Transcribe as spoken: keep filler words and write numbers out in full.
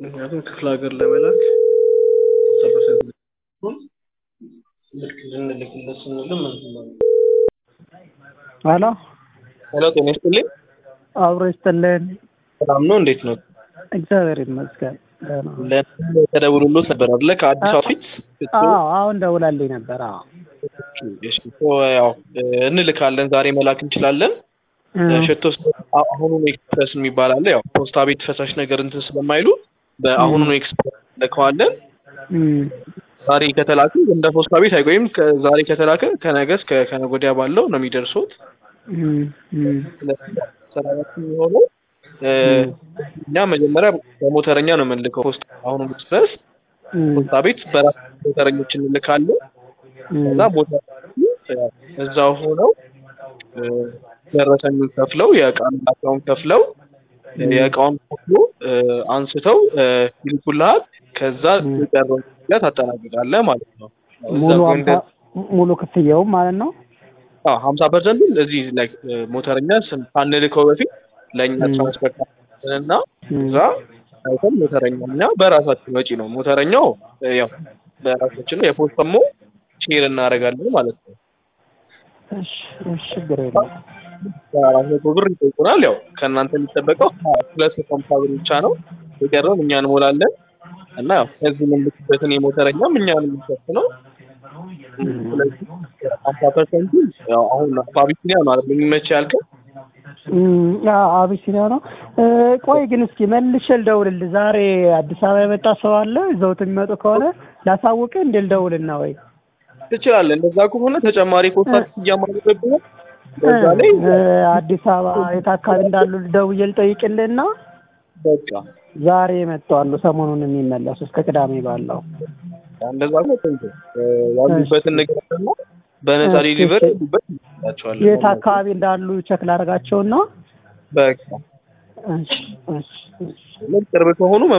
ምክንያቱም ክፍለ ሀገር ለመላክ ሰበሰብ ልክ ልንልክለት ስንል ምን ነው አሎ ሄሎ ጤና ይስጥልኝ አብሮ ይስጥልን ሰላም ነው እንዴት ነው እግዚአብሔር ይመስገን ለተደውሉልዎት ነበር አይደል ከአዲስ ኦፊስ አዎ አሁን ደውላልኝ ነበር አዎ እሺ ያው እንልካለን ዛሬ መላክ እንችላለን ሸቶስ አሁኑ ኤክስፕረስ የሚባል አለ ያው ፖስታ ቤት ፈሳሽ ነገር እንትን ስለማይሉ በአሁኑ ኤክስፕረስ ለከዋለን ዛሬ ከተላከ እንደ ፖስታ ቤት አይቆይም ዛሬ ከተላከ ከነገስ ከነጎዲያ ባለው ነው የሚደርሱት ሰራራችን የሚሆነው እኛ መጀመሪያ በሞተረኛ ነው የምንልከው ፖስታ አሁኑ ኤክስፕረስ ፖስታ ቤት በራስ ሞተረኞች እንልካለን ከዛ ሞተረኞች እዛው ሆነው ደረሰኙን ከፍለው የዕቃውን አካውንት ከፍለው የዕቃውን ሁሉ አንስተው ይልኩልሃል ከዛ የቀረውን ያት አጠናቅቃለህ ማለት ነው ሙሉ ሙሉ ክፍያው ማለት ነው አዎ ሀምሳ ፐርሰንት እዚህ ላይ ሞተረኛ ሳንልከው በፊት ለኛ ትራንስፖርት እና እዛ አይተን ሞተረኛኛ በራሳችን ወጪ ነው ሞተረኛው ያው በራሳችን ነው የፖስተሞ ሼር እናደርጋለን ማለት ነው እሺ እሺ ግሬድ አራት ብር ይቆጥራል ያው ከእናንተ የሚጠበቀው ሁለት መቶ ሃምሳ ብር ብቻ ነው የቀረው እኛ እንሞላለን እና ያው ከዚህ የምንልክበትን የሞተረኛም እኛን የምንከፍለው ስለዚህ ሀምሳ ፐርሰንት ያው አሁን አቢሲኒያ ማለት ነው የሚመች ያልከው አዎ አቢሲኒያ ነው ቆይ ግን እስኪ መልሼ ልደውልልህ ዛሬ አዲስ አበባ የመጣ ሰው አለ ዘውት የሚመጡ ከሆነ ላሳውቅ እንደ ልደውልና ወይ ትችላለህ እንደዛ ከሆነ ተጨማሪ ኮንታክት እያማረገብህ በዛ ላይ አዲስ አበባ የት አካባቢ እንዳሉ ደውዬ ልጠይቅልህና በቃ ዛሬ መጥተዋል ሰሞኑን የሚመለሱ እስከ ቅዳሜ ባለው እንደዛ ነው እንዴ ያሉበትን ነገር ነው በነፃ ዲሊቨሪ ይባላል የት አካባቢ እንዳሉ ቼክ ላደርጋቸውና በቃ እሺ እሺ ለቅርብ ከሆኑ